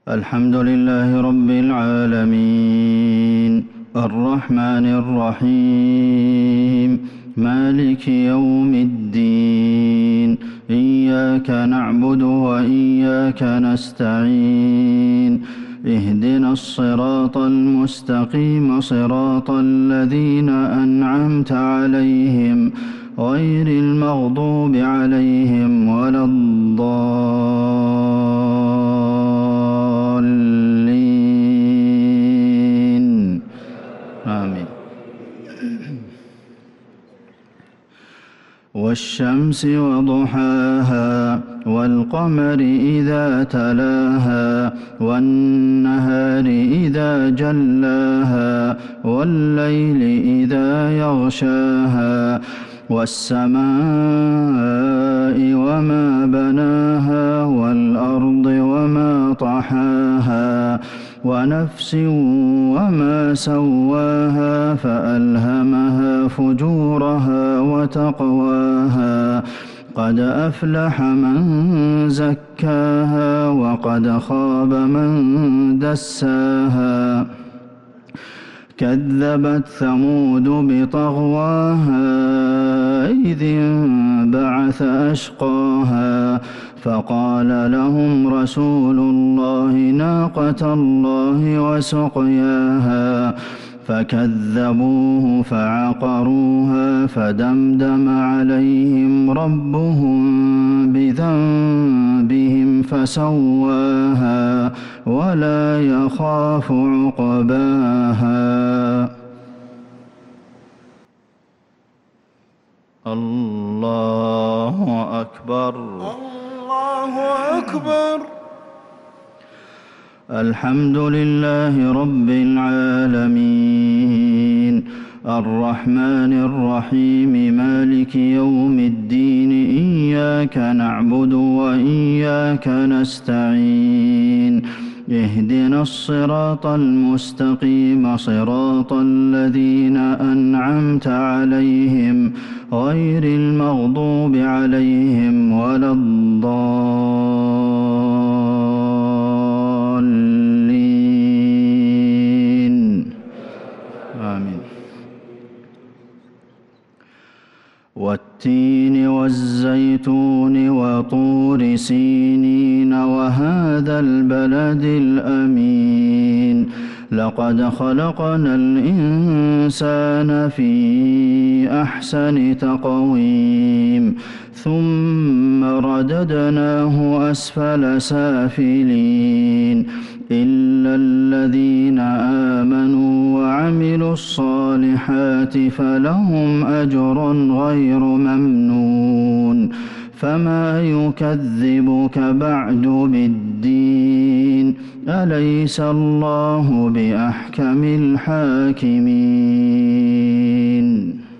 الحمد لله رب العالمين الرحمن الرحيم مالك يوم الدين إياك نعبد وإياك نستعين اهدنا الصراط المستقيم صراط الذين أنعمت عليهم غير المغضوب عليهم ولا الضالين آمين. والشمس وضحاها والقمر إذا تلاها والنهار إذا جلاها والليل إذا يغشاها والسماء وما بناها والأرض وما طحاها ونفس وما سواها فألهمها فجورها وتقواها قد أفلح من زكاها وقد خاب من دساها كذبت ثمود بطغواها إذ انبعث أشقاها فقال لهم رسول الله ناقة الله وسقياها فكذبوه فعقروها فدمدم عليهم ربهم بذنبهم فسواها ولا يخاف عقباها. الله أكبر الله أكبر. الحمد لله رب العالمين الرحمن الرحيم مالك يوم الدين إياك نعبد وإياك نستعين اهدنا الصراط المستقيم صراط الذين أنعمت عليهم غير المغضوب عليهم ولا الضالين آمين. والتين والزيتون وطور سينين وهذا البلد الأمين لقد خلقنا الإنسان في أحسن تقويم ثم رددناه أسفل سافلين إلا الذين آمنوا وعملوا الصالحات فلهم أجر غير ممنون فما يكذبك بعد بالدين أليس الله بأحكم الحاكمين.